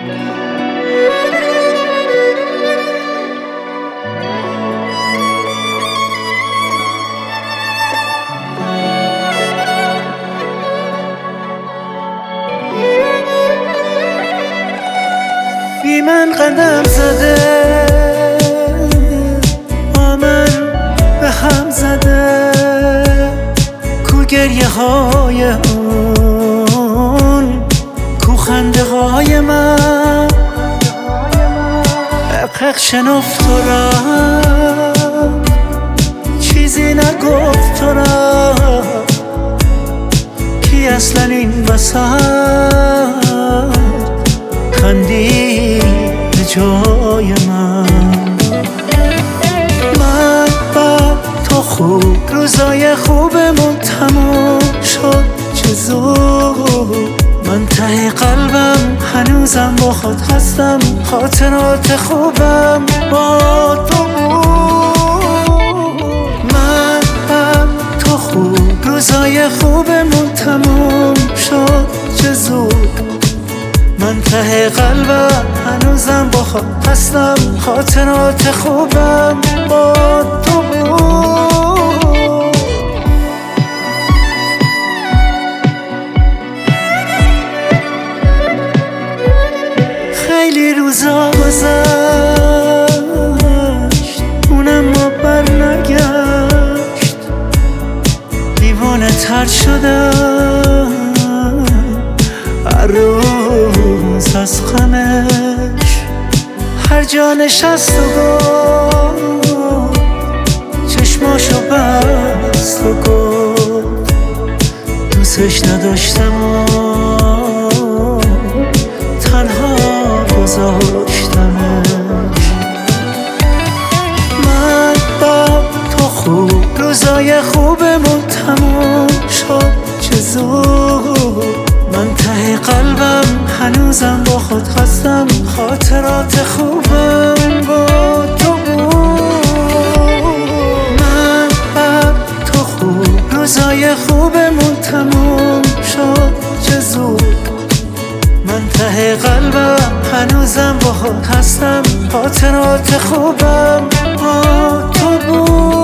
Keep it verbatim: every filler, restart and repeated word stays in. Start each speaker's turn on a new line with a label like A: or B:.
A: بی من قدم زده، با من به هم زده، کو گریه های اون، کو خنده های من. حق شنفت تو را، چیزی نگفت تو را، کی اصلا این وسط خندید به جای من. من با تو خوب، روزای خوبمون تموم شد چه زود. من ته قلبم هنوزم با خود هستم، خاطرات خوبم با تو بود. من با تو خوب، روزای خوبمون تموم شد چه زود. من ته قلبم هنوزم با خود هستم، خاطرات خوبم با تو بود. خیلی روزا گذشت، اونم ما بر نگشت. دیوانه تر شدم هر روز از غمش. هر جا نشست و گفت، چشماشو بست و گفت دوستش نداشتم و تنها گذاشتمش. من با تو خوب، روزای خوبمون تموم شد چه زود. من ته قلبم هنوزم با خود هستم، خاطرات خوبم با تو بود. من با تو خوب، روزای خوبمون تموم شد چه زود. من ته قلبم هنوزم با خود هستم، خاطرات خوبم با تو بود.